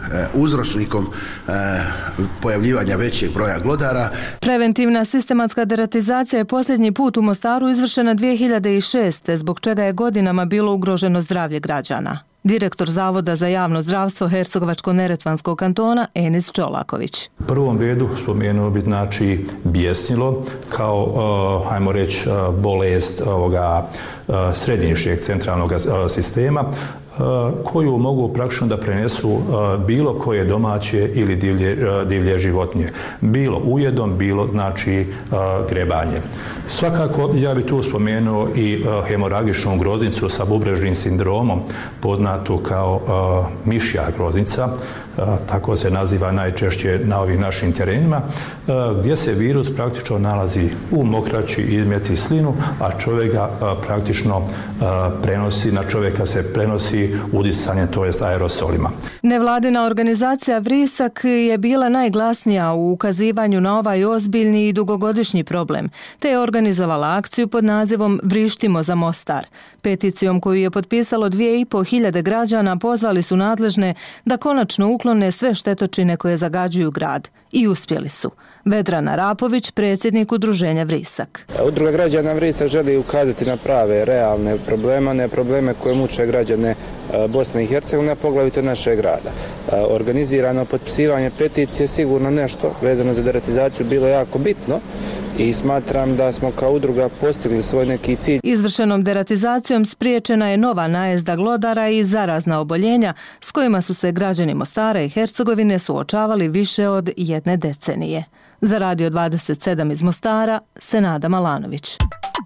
uzročnikom pojavljivanja većeg broja glodara. Preventivna sistematska deratizacija je posljednji put u Mostaru izvršena 2006. zbog čega je godinama bilo ugroženo zdravlje građana. Direktor Zavoda za javno zdravstvo Hercegovačko-neretvanskog kantona Enis Čolaković. U prvom redu spomenuo bi znači bijesnilo kao, hajmo reći, bolest ovoga središnjeg centralnog sistema koju mogu praktično da prenesu bilo koje domaće ili divlje životinje. Bilo ujedom, bilo znači grebanjem. Svakako ja bih tu spomenuo i hemoragičnu groznicu sa bubrežnim sindromom, poznatu kao mišja groznica, tako se naziva najčešće na ovim našim terenima, gdje se virus praktično nalazi u mokraći, izmeti slinu, a čovjek ga praktično prenosi, na čovjeka se prenosi udisanjem, to jest aerosolima. Nevladina organizacija Vrisak je bila najglasnija u ukazivanju na ovaj ozbiljni i dugogodišnji problem, te je organizovala akciju pod nazivom Vrištimo za Mostar. Peticijom koju je potpisalo 2500 građana pozvali su nadležne da konačno uklone sve štetočine koje zagađuju grad. I uspjeli su. Vedrana Rapović, predsjednik udruženja Vrisak. Udruga građana Vrisak želi ukazati na prave, realne probleme, ne probleme koje muče građane Bosne i Hercegovine, poglavito našeg grada. Organizirano potpisivanje peticije je sigurno nešto vezano za deratizaciju bilo jako bitno i smatram da smo kao udruga postigli svoj neki cilj. Izvršenom deratizacijom spriječena je nova najezda glodara i zarazna oboljenja s kojima su se građani Mostara i Hercegovine suočavali više od jedne decenije. Za Radio 27 iz Mostara, Senada Malanović.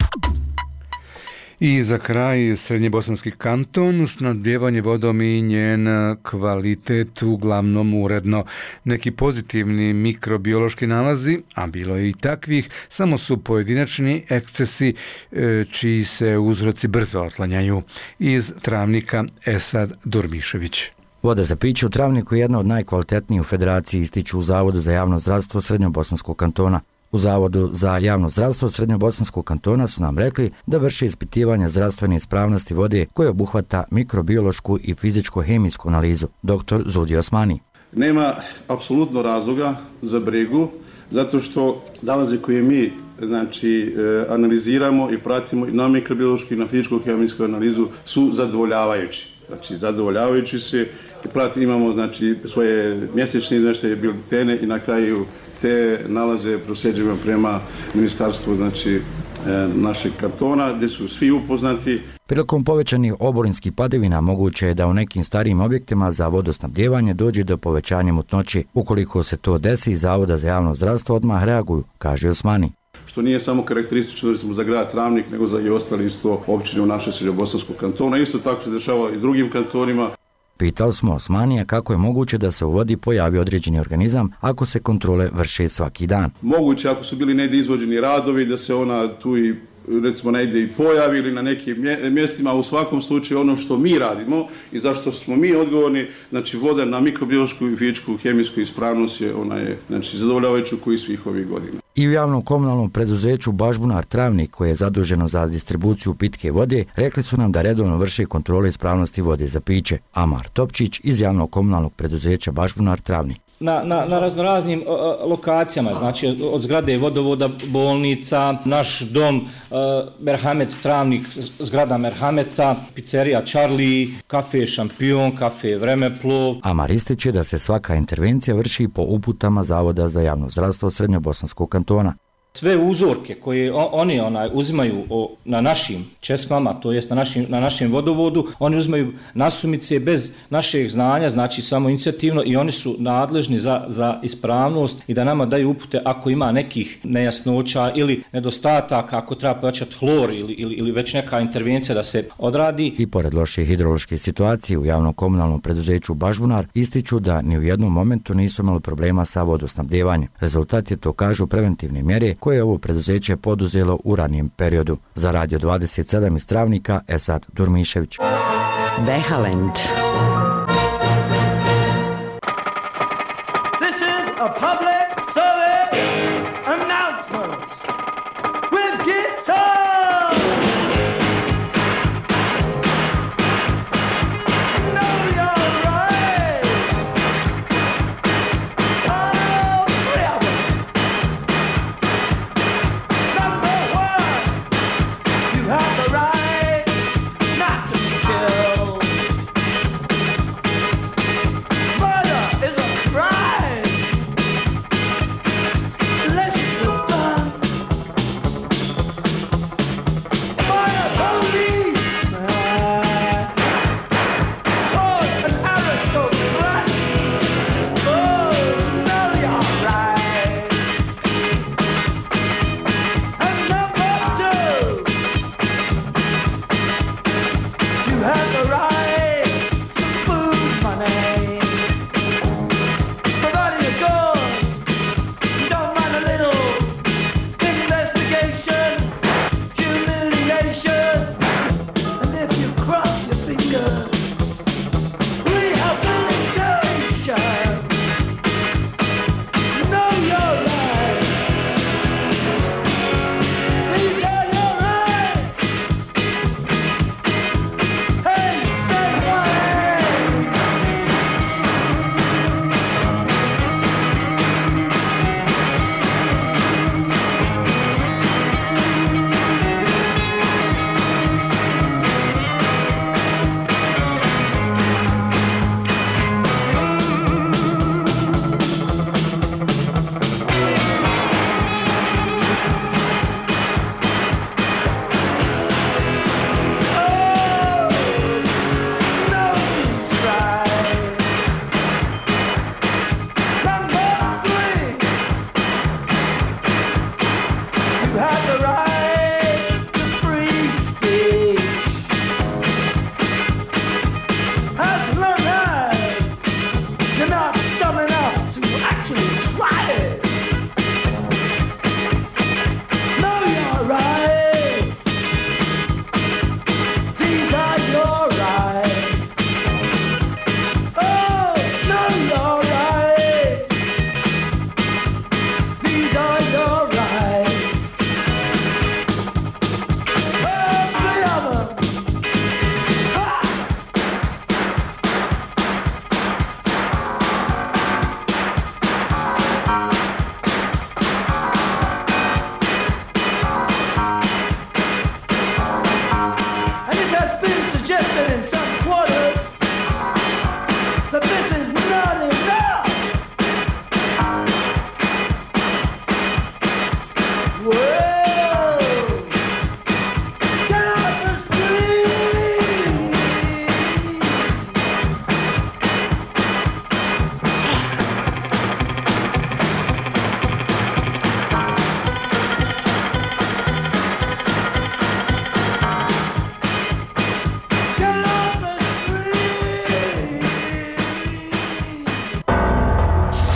I za kraj Srednjebosanski kanton, snabdijevanje vodom i njen kvalitet uglavnom uredno. Neki pozitivni mikrobiološki nalazi, a bilo je i takvih, samo su pojedinačni ekscesi čiji se uzroci brzo otklanjaju. Iz Travnika Esad Durmišević. Voda za piće u Travniku je jedna od najkvalitetnijih u Federaciji, ističu u Zavodu za javno zdravstvo Srednjobosanskog kantona. U Zavodu za javno zdravstvo Srednjobosanskog kantona su nam rekli da vrše ispitivanje zdravstvene ispravnosti vode koje obuhvata mikrobiološku i fizičko-hemijsku analizu. Dr. Zudi Osmani. Nema apsolutno razloga za brigu, zato što nalaze koje mi analiziramo i pratimo na mikrobiološku i na fizičko-hemijsku analizu su zadovoljavajući. Znači, zadovoljavajući se, imamo svoje mjesečne izvještaje, biltene i na kraju te nalaze prosljeđujemo prema ministarstvu našeg kantona gdje su svi upoznati. Prilikom povećanih oborinskih padavina moguće je da u nekim starijim objektima za vodosnabdijevanje dođe do povećanja mutnoći. Ukoliko se to desi, Zavoda za javno zdravstvo odmah reaguju, kaže Osmani. Što nije samo karakteristično recimo za grad Travnik, nego za i ostali isto općine u našoj Srednjobosanskog kantona. Isto tako se dešava i drugim kantonima. Pitali smo Osmanija kako je moguće da se u vodi pojavi određeni organizam ako se kontrole vrše svaki dan. Moguće ako su bili negdje izvođeni radovi da se ona tu i recimo negdje i pojavi ili na nekim mjestima, u svakom slučaju ono što mi radimo i zašto smo mi odgovorni, voda na mikrobiološku i fizičku hemijsku ispravnost je zadovoljavajuća koji svih ovih godina. I u javnom komunalnom preduzeću Bažbunar Travnik, koje je zaduženo za distribuciju pitke vode, rekli su nam da redovno vrše kontrole ispravnosti vode za piće. Amar Topčić iz javnog komunalnog preduzeća Bažbunar Travnik. Na raznoraznim lokacijama, znači od zgrade vodovoda, bolnica, naš dom, Merhamet Travnik, zgrada Merhameta, pizzerija Charlie, kafe Šampion, kafe Vremeplov. Amar ističe da se svaka intervencija vrši po uputama Zavoda za javno zdravstvo Srednjobosanskog kantona. Sve uzorke koje oni uzimaju na našim česmama, to jest na našem vodovodu, oni uzimaju nasumice bez našeg znanja, znači samo inicijativno, i oni su nadležni za ispravnost i da nama daju upute ako ima nekih nejasnoća ili nedostataka, ako treba pojačati hlor ili već neka intervencija da se odradi. I pored loše hidrološke situacije u javnom komunalnom preduzeću Bažbunar ističu da ni u jednom momentu nisu imali problema sa vodosnabdjevanjem. Rezultat je, to kažu, preventivne mjere koje je ovo preduzeće poduzelo u ranijem periodu. Za Radio 27 iz Travnika, Esad Durmišević. Behalend. This is a public service announcement with guitar. Know your rights.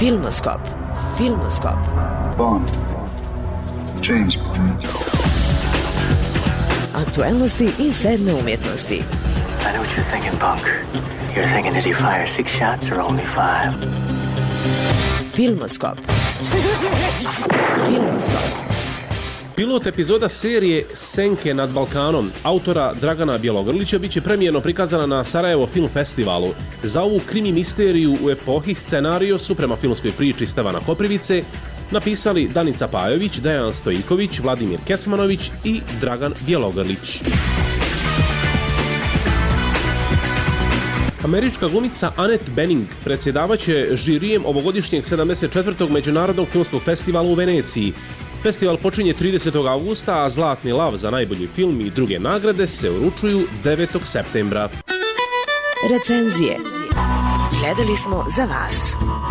Filmoskop. Filmoskop. Bond. James Bond. Aktuelnosti iz sedme umjetnosti. I know what you're thinking, Bunk. You're thinking, did he fire 6 shots or only 5? Filmoskop. Filmoskop. Pilot epizoda serije Senke nad Balkanom autora Dragana Bjelogrlića biće premijerno prikazana na Sarajevo Film Festivalu. Za ovu krimi misteriju u epohi scenario su prema filmskoj priči Stevana Koprivice napisali Danica Pajović, Dejan Stojiković, Vladimir Kecmanović i Dragan Bjelogrlić. Američka glumica Annette Bening predsjedavaće žirijem ovogodišnjeg 74. Međunarodnog filmskog festivala u Veneciji. Festival počinje 30. augusta, a Zlatni lav za najbolji film i druge nagrade se uručuju 9. septembra. Recenzije. Gledali smo za vas.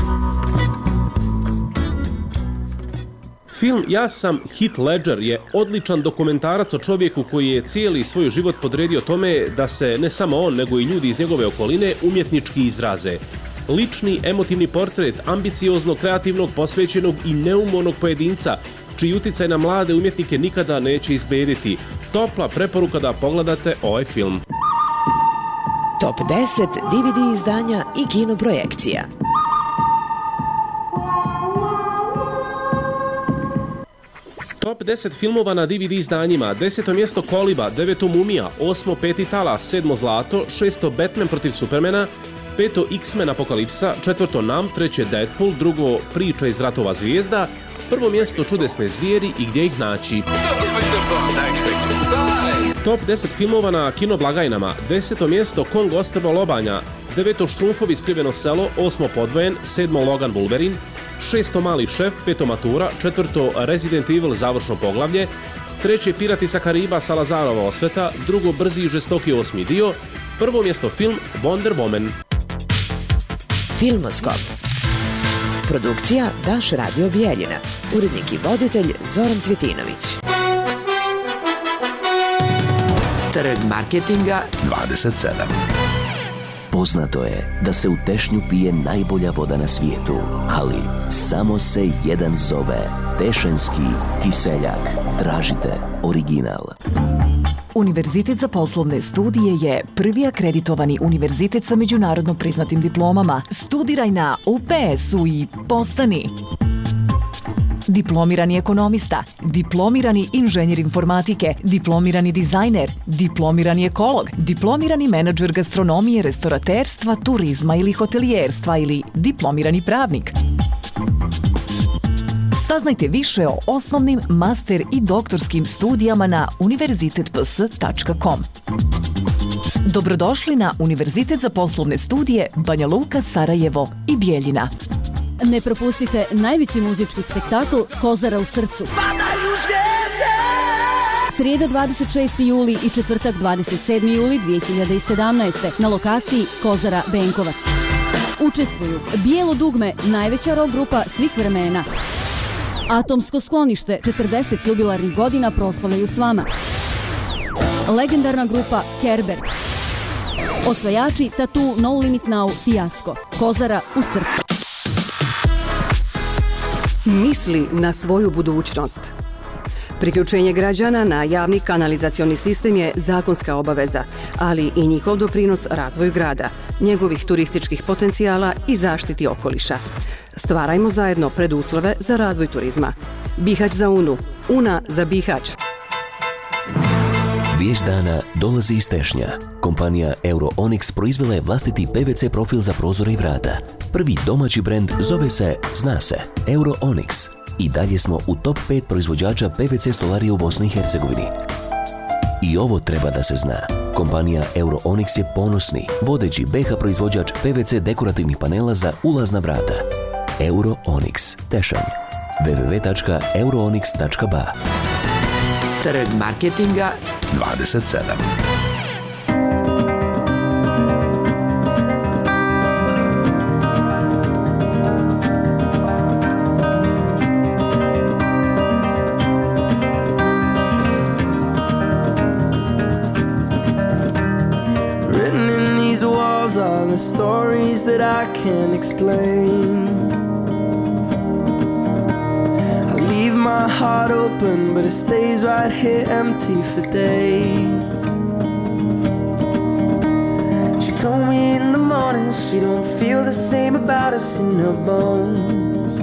Film Ja sam Heath Ledger je odličan dokumentarac o čovjeku koji je cijeli svoj život podredio tome da se ne samo on, nego i ljudi iz njegove okoline umjetnički izraze. Lični, emotivni portret ambicioznog, kreativnog, posvećenog i neumornog pojedinca, čiji uticaj na mlade umjetnike nikada neće izbediti. Topla preporuka da pogledate ovaj film. Top 10 DVD izdanja i kinoprojekcija. Top 10 filmova na DVD izdanjima. 10. mjesto Koliba, 9. Mumija, 8. Peti talas, 7. Zlato, 6. Batman protiv Supermana, 5. X-Men Apokalipsa, 4. Nam, 3. Deadpool, 2. Priča iz ratova zvijezda, 1. mjesto Čudesne zvijeri i Gdje ih naći. Top 10 filmova na kinoblagajnama. 10. mjesto Kong ostrvo lobanja, 9. Štrumfovi skriveno selo, 8. Podvojen, 7. Logan Wolverine, 6. Mali šef, 5. Matura, 4. Resident Evil završno poglavlje, 3. Pirati sa Kariba Salazarova osveta, 2. Brzi i žestoki 8. dio, 1. mjesto film Wonder Woman. Filmoskop. Produkcija Daš Radio Bijeljina. Urednik i voditelj Zoran Cvjetinović. Trg marketinga 27. Poznato je da se u Tešnju pije najbolja voda na svijetu, ali samo se jedan zove Tešanski kiseljak. Tražite original. Univerzitet za poslovne studije je prvi akreditovani univerzitet sa međunarodno priznatim diplomama. Studiraj na UPS-u i postani diplomirani ekonomista, diplomirani inženjer informatike, diplomirani dizajner, diplomirani ekolog, diplomirani menadžer gastronomije, restoraterstva, turizma ili hotelijerstva ili diplomirani pravnik. Saznajte više o osnovnim, master i doktorskim studijama na univerzitetps.com. Dobrodošli na Univerzitet za poslovne studije Banja Luka, Sarajevo i Bijeljina. Ne propustite najveći muzički spektakl Kozara u srcu. Srijeda 26. juli i četvrtak 27. juli 2017. na lokaciji Kozara Benkovac. Učestvuju Bijelo dugme, najveća rock grupa svih vremena. Atomsko sklonište, 40 jubilarnih godina proslavljaju s vama. Legendarna grupa Kerber. Osvajači Tattoo No Limit Now Fijasko. Kozara u srcu. Misli na svoju budućnost. Priključenje građana na javni kanalizacioni sistem je zakonska obaveza, ali i njihov doprinos razvoju grada, njegovih turističkih potencijala i zaštiti okoliša. Stvarajmo zajedno preduslove za razvoj turizma. Bihać za Unu, Una za Bihać. Vijest dana dolazi iz Tešnja. Kompanija Euro-Onyx proizvela je vlastiti PVC profil za prozore i vrata. Prvi domaći brend zove se, zna se, Euro-Onyx. I dalje smo u top 5 proizvođača PVC stolarije u Bosni i Hercegovini. I ovo treba da se zna. Kompanija Euro-Onyx je ponosni, vodeći BiH proizvođač PVC dekorativnih panela za ulazna vrata. Euro-Onyx, Tešanj. www.euroonyx.ba. Trg marketinga 27. Written in these walls are the stories that I can't explain. my heart open, but it stays right here empty for days. She told me in the morning she don't feel the same about us in her bones.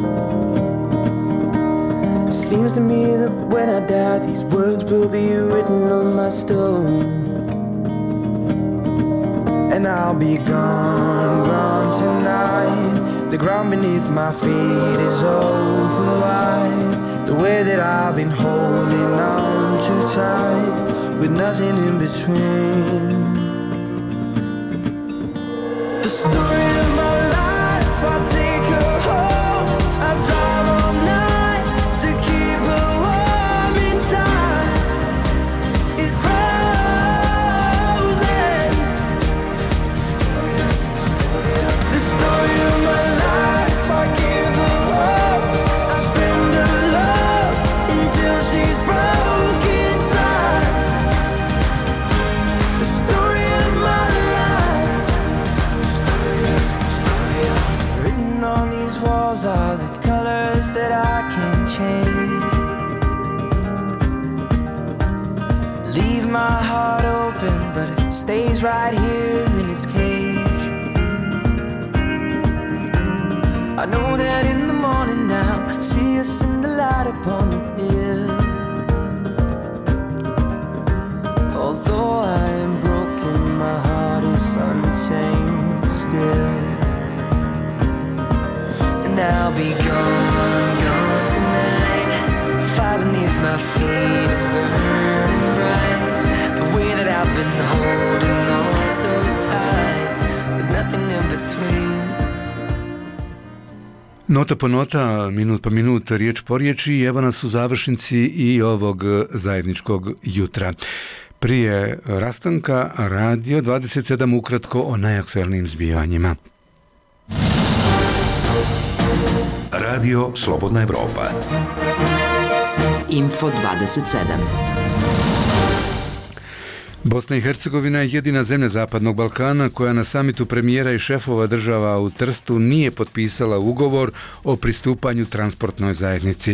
Seems to me that when I die, these words will be written on my stone. And I'll be gone, gone tonight. The ground beneath my feet is open wide. The way that I've been holding on too tight, with nothing in between. The story of my life, I'll take her home. I'll drive all night to keep her warm in time. It's frozen. The story of my life, I give her hope. I spend her love until she's broke inside. The story of my life. Written on these walls are the colors that I can't change. Leave my heart open, but it stays right here in its cage. I know that in the morning now, see us in the light upon the hill. Although I am broken, my heart is untamed still. And I'll be gone, gone tonight. Fire beneath my feet is burning bright. The way that I've been holding on so tight, with nothing in between. Nota po nota, minut po minut, riječ po riječi, i evo nas u završnici i ovog zajedničkog jutra. Prije rastanka, Radio 27 ukratko o najaktualnijim zbivanjima. Radio Slobodna Evropa. Info 27. Bosna i Hercegovina je jedina zemlja Zapadnog Balkana koja na samitu premijera i šefova država u Trstu nije potpisala ugovor o pristupanju transportnoj zajednici.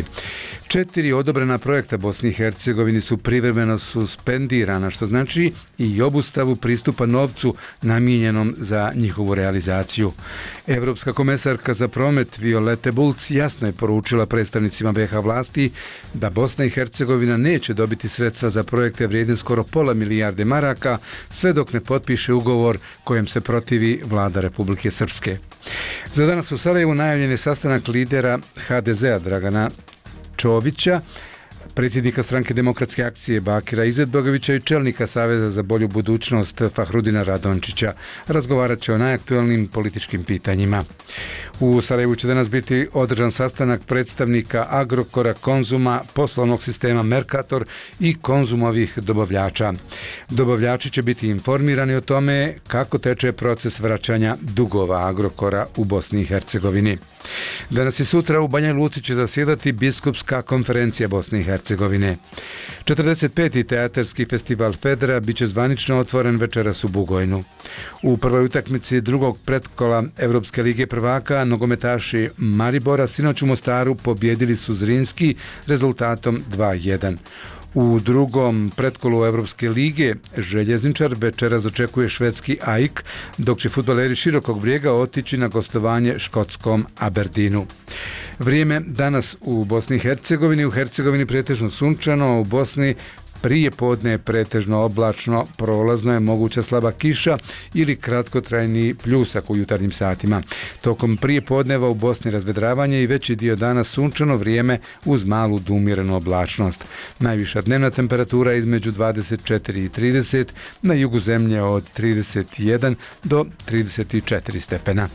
4 odobrena projekta Bosni i Hercegovini su privremeno suspendirana, što znači i obustavu pristupa novcu namijenjenom za njihovu realizaciju. Evropska komesarka za promet Violete Bulc jasno je poručila predstavnicima BiH vlasti da Bosna i Hercegovina neće dobiti sredstva za projekte vrijedne skoro pola milijarde maraka sve dok ne potpiše ugovor kojem se protivi vlada Republike Srpske. Za danas u Sarajevu najavljen je sastanak lidera HDZ-a Dragana Čovića, predsjednika stranke Demokratske akcije Bakira Izetbegovića i čelnika Saveza za bolju budućnost Fahrudina Radončića. Razgovarat će o najaktualnim političkim pitanjima. U Sarajevu će danas biti održan sastanak predstavnika Agrokora, Konzuma, poslovnog sistema Mercator i Konzumovih dobavljača. Dobavljači će biti informirani o tome kako teče proces vraćanja dugova Agrokora u Bosni i Hercegovini. Danas i sutra u Banja Luci će zasjedati Biskupska konferencija Bosne i Hercegovine. 45. teatarski festival Federa biće zvanično otvoren večeras u Bugojnu. U prvoj utakmici drugog pretkola Evropske lige prvaka nogometaši Maribora sinoć u Mostaru pobjedili su Zrinski rezultatom 2:1. U drugom pretkolu Evropske lige Željezničar večeras očekuje švedski AIK, dok će fudbaleri Širokog Brijega otići na gostovanje škotskom Aberdeenu. Vrijeme danas u Bosni i Hercegovini. U Hercegovini pretežno sunčano, u Bosni prije podne je pretežno oblačno, prolazno je moguća slaba kiša ili kratkotrajni pljusak u jutarnjim satima. Tokom prije podneva u Bosni razvedravanje i veći dio dana sunčano vrijeme uz malu do umjerenu oblačnost. Najviša dnevna temperatura između 24 i 30, na jugu zemlje od 31 do 34 stepena.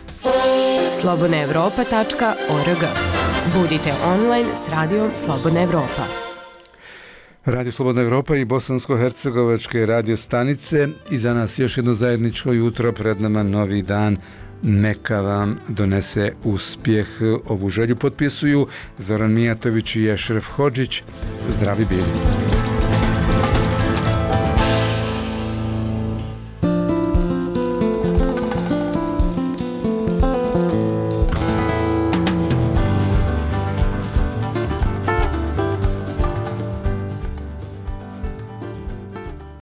slobodnaevropa.org. Budite online s radijom Slobodna Evropa. Radio Slobodna Evropa i bosansko-hercegovačke radio stanice i za nas još jedno zajedničko jutro, pred nama novi dan. Neka vam donese uspjeh. Ovu želju potpisuju Zoran Mijatović i Ešref Hodžić. Zdravi bili.